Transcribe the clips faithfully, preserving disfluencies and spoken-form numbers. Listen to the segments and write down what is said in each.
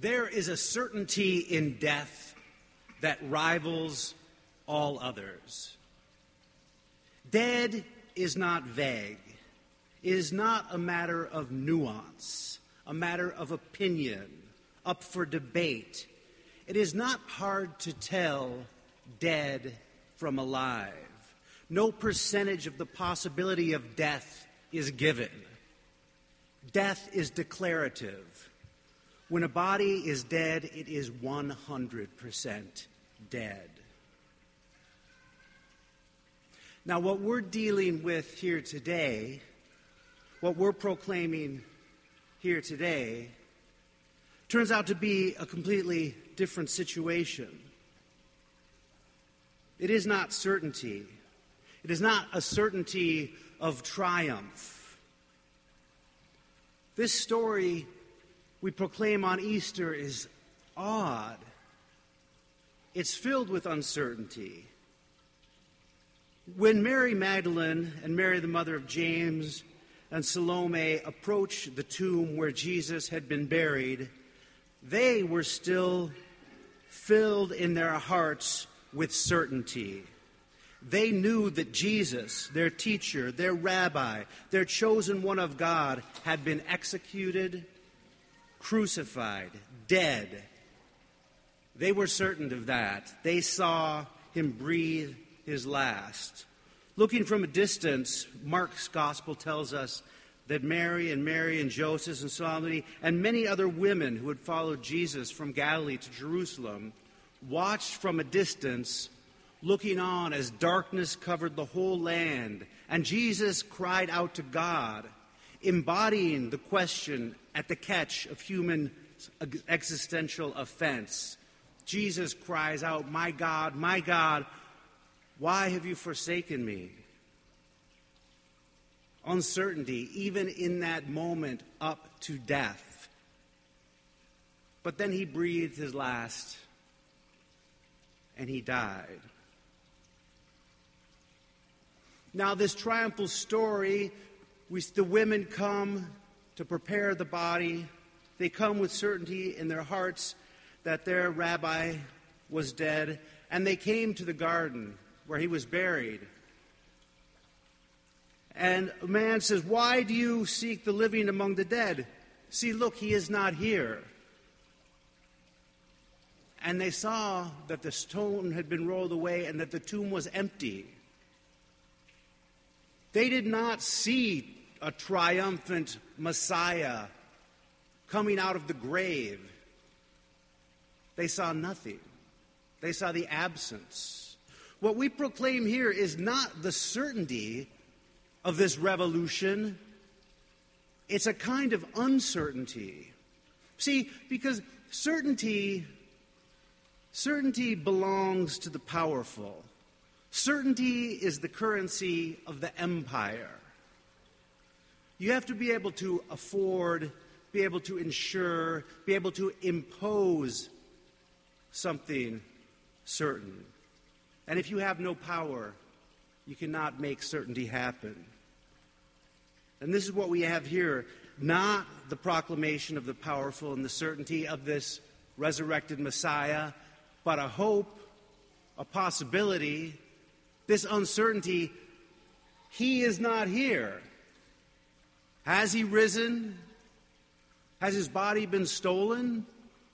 There is a certainty in death that rivals all others. Dead is not vague. It is not a matter of nuance, a matter of opinion, up for debate. It is not hard to tell dead from alive. No percentage of the possibility of death is given. Death is declarative. When a body is dead, it is one hundred percent dead. Now, what we're dealing with here today, what we're proclaiming here today, turns out to be a completely different situation. It is not certainty. It is not a certainty of triumph. This story we proclaim on Easter is odd. It's filled with uncertainty. When Mary Magdalene and Mary, the mother of James, and Salome approached the tomb where Jesus had been buried, they were still filled in their hearts with certainty. They knew that Jesus, their teacher, their rabbi, their chosen one of God, had been executed, crucified, dead. They were certain of that. They saw him breathe his last. Looking from a distance, Mark's gospel tells us that Mary and Mary and Joseph and Salome and many other women who had followed Jesus from Galilee to Jerusalem watched from a distance, looking on as darkness covered the whole land, and Jesus cried out to God, embodying the question at the catch of human existential offense. Jesus cries out, "My God, my God, why have you forsaken me?" Uncertainty, even in that moment, up to death. But then he breathed his last, and he died. Now, this triumphal story, we, the women come to prepare the body. They come with certainty in their hearts that their rabbi was dead, and they came to the garden where he was buried. And a man says, "Why do you seek the living among the dead? See, look, he is not here." And they saw that the stone had been rolled away and that the tomb was empty. They did not see a triumphant Messiah coming out of the grave. They saw nothing. They saw the absence. What we proclaim here is not the certainty of this revolution. It's a kind of uncertainty. See, because certainty, certainty belongs to the powerful. Certainty is the currency of the empire. You have to be able to afford, be able to ensure, be able to impose something certain. And if you have no power, you cannot make certainty happen. And this is what we have here, not the proclamation of the powerful and the certainty of this resurrected Messiah, but a hope, a possibility, this uncertainty. He is not here. Has he risen? Has his body been stolen?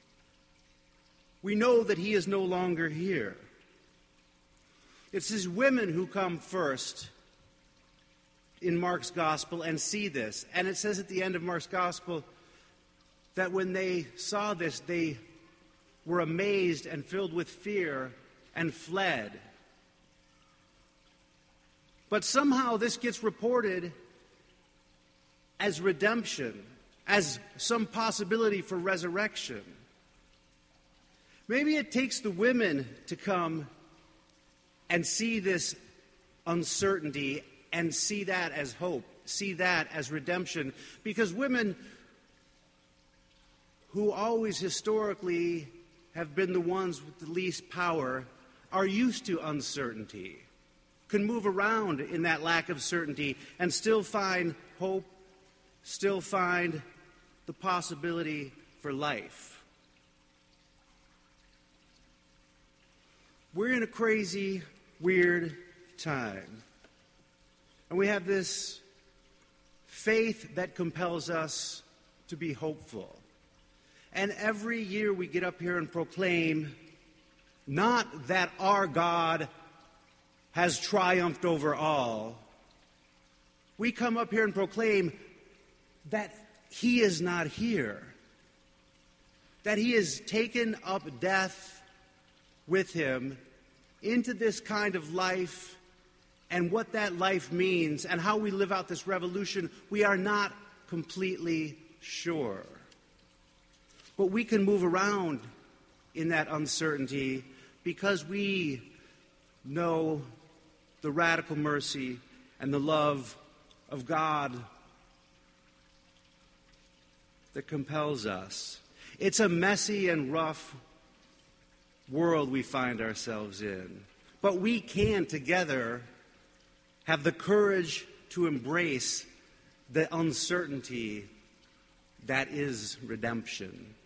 We know that he is no longer here. It's his women who come first in Mark's gospel and see this. And it says at the end of Mark's gospel that when they saw this, they were amazed and filled with fear and fled. But somehow this gets reported as redemption, as some possibility for resurrection. Maybe it takes the women to come and see this uncertainty and see that as hope, see that as redemption, because women who always historically have been the ones with the least power are used to uncertainty, can move around in that lack of certainty and still find hope, still find the possibility for life. We're in a crazy, weird time. And we have this faith that compels us to be hopeful. And every year we get up here and proclaim not that our God has triumphed over all. We come up here and proclaim that he is not here, that he has taken up death with him into this kind of life, and what that life means and how we live out this revolution, we are not completely sure. But we can move around in that uncertainty because we know the radical mercy and the love of God that compels us. It's a messy and rough world we find ourselves in, but we can together have the courage to embrace the uncertainty that is redemption.